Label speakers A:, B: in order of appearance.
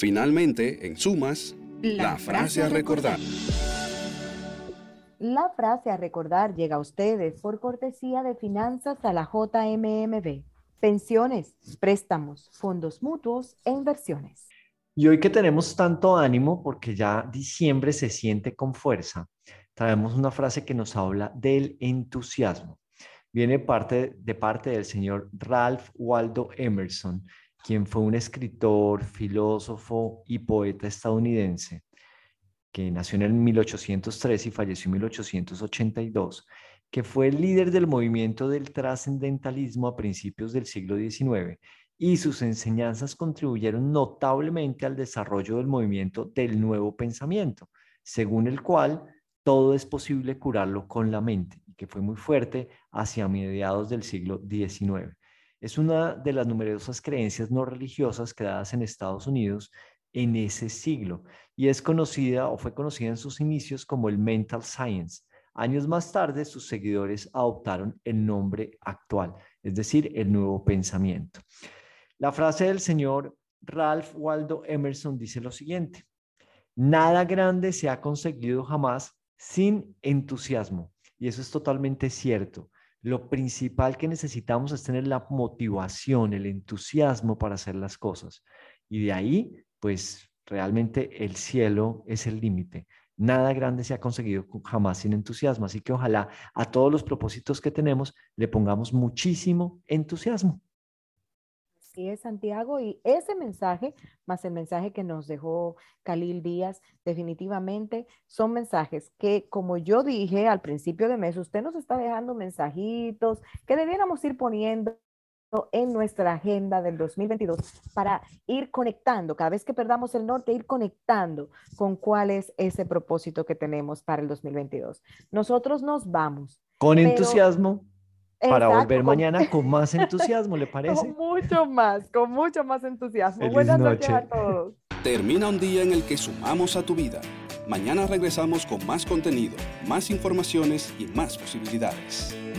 A: Finalmente, en sumas, la frase a recordar.
B: La frase a recordar llega a ustedes por cortesía de Finanzas a la JMMB. Pensiones, préstamos, fondos mutuos e inversiones.
C: Y hoy que tenemos tanto ánimo, porque ya diciembre se siente con fuerza, traemos una frase que nos habla del entusiasmo. Viene de parte del señor Ralph Waldo Emerson, quien fue un escritor, filósofo y poeta estadounidense que nació en el 1803 y falleció en 1882, que fue el líder del movimiento del trascendentalismo a principios del siglo XIX, y sus enseñanzas contribuyeron notablemente al desarrollo del movimiento del nuevo pensamiento, según el cual todo es posible curarlo con la mente, y que fue muy fuerte hacia mediados del siglo XIX. Es una de las numerosas creencias no religiosas creadas en Estados Unidos en ese siglo, y es conocida o fue conocida en sus inicios como el Mental Science. Años más tarde, sus seguidores adoptaron el nombre actual, es decir, el nuevo pensamiento. La frase del señor Ralph Waldo Emerson dice lo siguiente: nada grande se ha conseguido jamás sin entusiasmo. Y eso es totalmente cierto. Lo principal que necesitamos es tener la motivación, el entusiasmo para hacer las cosas. Y de ahí, pues realmente el cielo es el límite. Nada grande se ha conseguido jamás sin entusiasmo. Así que ojalá a todos los propósitos que tenemos le pongamos muchísimo entusiasmo.
B: Así es, Santiago, y ese mensaje, más el mensaje que nos dejó Khalil Díaz, definitivamente son mensajes que, como yo dije al principio de mes, usted nos está dejando mensajitos que debiéramos ir poniendo en nuestra agenda del 2022 para ir conectando, cada vez que perdamos el norte, ir conectando con cuál es ese propósito que tenemos para el 2022. Nosotros nos vamos,
C: Con
B: pero
C: entusiasmo para volver
B: exacto,
C: mañana con más entusiasmo, ¿le parece?
B: con mucho más entusiasmo.
C: Feliz
B: Buenas noches a
C: noche.
B: todos.
A: Termina un día en el que sumamos a tu vida. Mañana regresamos con más contenido, más informaciones y más posibilidades.